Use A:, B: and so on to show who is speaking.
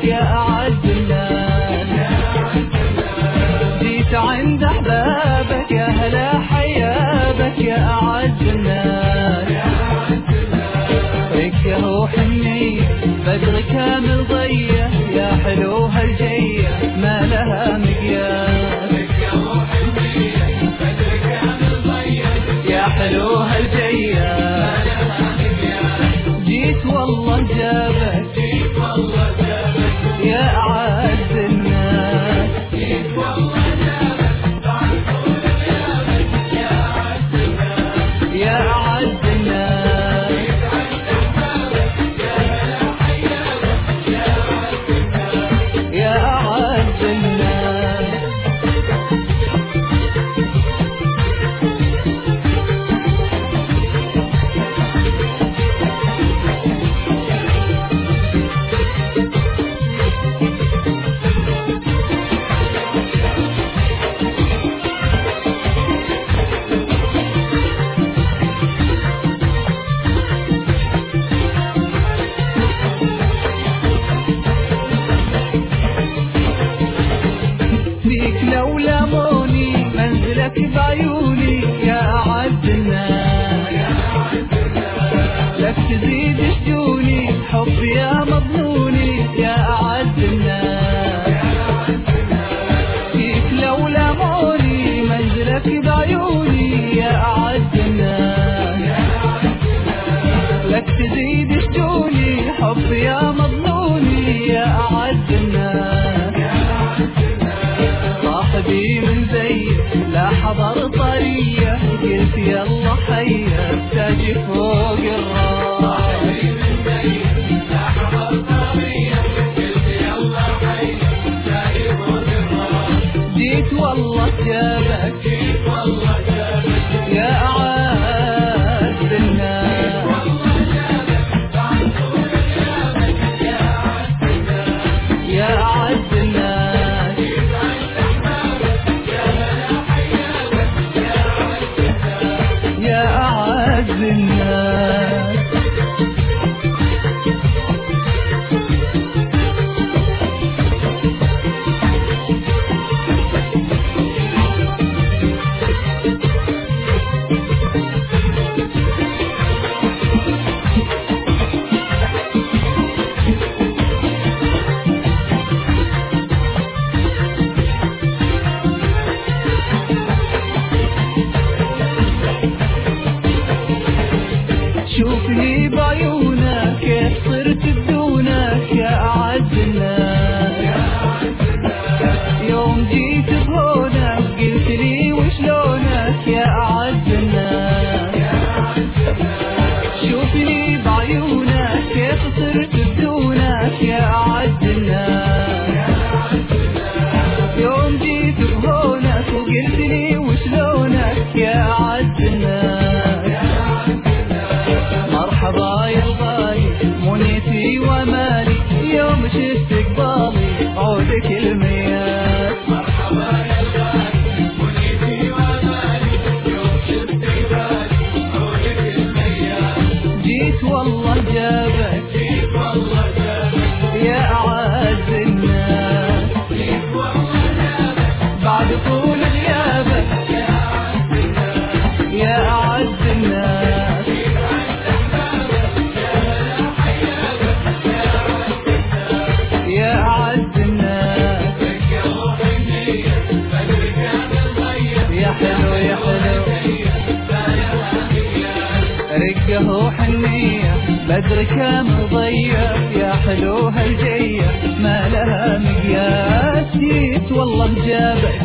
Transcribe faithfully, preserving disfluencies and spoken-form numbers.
A: يا أعز الناس. جيت عند أحبابك يا هلا حيابك يا أعز الناس. رقه وحنية بدر كامل ضيه يا حلو هالجيه ما لها مقياس. يا حلو هالجيه جيت والله جابك يا أعز الناس. يا أعز الناس. يا أعز الناس. لو لاموني منزلك بعيوني يا أعز الناس. لك تزيد شجوني حبي يا مظنوني يا أعز الناس. فيك لو لاموني منزلك بعيوني يا أعز الناس. لك تزيد شجوني حبي يا مظنوني يا أعز الناس. صاحبي من زيك لا حضر طريه قلت يلا حيه تاجي فوق الراس. صاحبي من زيك لا حضر طريه قلت يلا حيه تاجي فوق الراس. جيت والله جابك جيت والله جابك يا أعز الناس. يا أعز الناس. يا أعز الناس. شوفني بعيونك كيف صرت بدونك يا أعز الناس. يوم جيت بهونك قلت لي وشلونك يا أعز الناس. شوفني بعيونك كيف صرت بدونك يا أعز الناس. يوم جيت بهونك وقلت لي وشلونك يا أعز الناس. مرحبا يا الغالي منيتي ومالي يوم شفت قبالي عودك المياس. مرحبا يا الغالي منيتي ومالي يوم شفت قبالي عودك المياس. جيت والله جابك جيت والله جابك يا أعز الناس. جيت والله جابك بعد طول غيابك يا أعز الناس. يا أعز الناس. يا أعز الناس. يا حلو يا حلو رقه وحنية بدر كامل ضيه يا حلو هالجيه ما لها مقياس. جيت والله جابك